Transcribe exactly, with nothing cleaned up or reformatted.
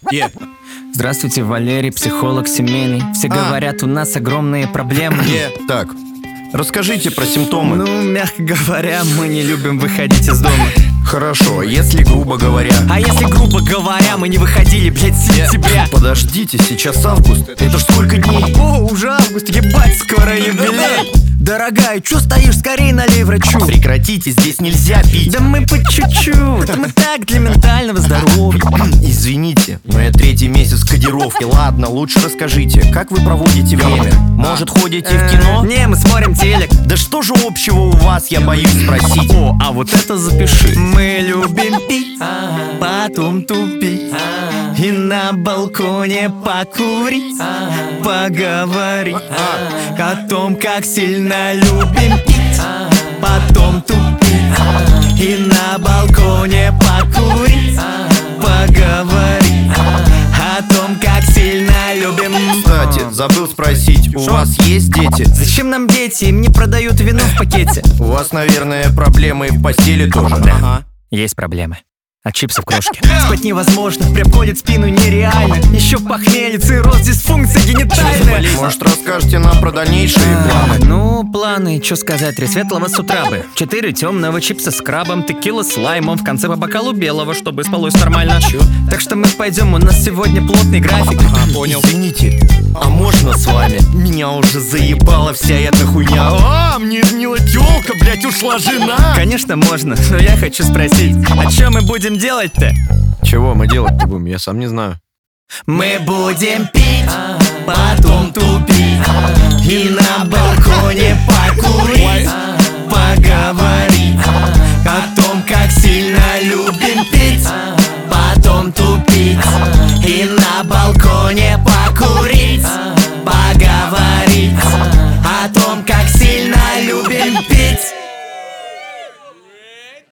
Yeah. Здравствуйте, Валерий, психолог семейный. Все А. говорят, у нас огромные проблемы. Yeah. Так, расскажите про симптомы. Ну, мягко говоря, мы не любим выходить из дома. Хорошо, если грубо говоря. А если, грубо говоря, мы не выходили, блять, с сентября. Подождите, сейчас август. Это ж сколько дней? О, уже август, ебать, скоро юбилей. Дорогая, чё стоишь, скорей налей врачу. Прекратите, здесь нельзя пить. Да мы по чуть-чуть, мы так для ментального здоровья. Извините, но я третий месяц кодировки. Ладно, лучше расскажите, как вы проводите время? Может, ходите в кино? Не, мы смотрим телек. Да что же общего у вас, я боюсь спросить. О, а вот это запиши. Мы любим пить, потом тупить, и на балконе покурить, поговорить о том, как сильно любим пить, потом тупить, и на балконе покурить, поговорить о том, как сильно любим. Кстати, забыл спросить, у Шо? вас есть дети? Зачем нам дети? Им не продают вино в пакете. У вас, наверное, проблемы и в постели тоже. Да, есть проблемы. От чипсов крошки. Спать невозможно, прям колет спину нереально. Еще похмелье, цирроз, дисфункция генитальная. Может, расскажете нам про дальнейшие планы? Ну, планы, что сказать, три светлого с утра бы. Четыре темного, чипса с крабом, текила с лаймом, в конце по бокалу белого, чтобы спалось нормально. Чё? Так что мы пойдем, у нас сегодня плотный график. А, понял. Извините, а можно с вами? Меня уже заебала вся эта хуйня. А, мне изменила тёлка, блять, ушла жена. Конечно, можно, но я хочу спросить, а что мы будем делать-то? Чего мы делать-то будем, я сам не знаю. Мы будем пить, потом тупить, и на балконе покурить, поговорить о том, как сильно любим пить, потом тупить, и на балконе покурить, поговорить о том, как сильно любим пить.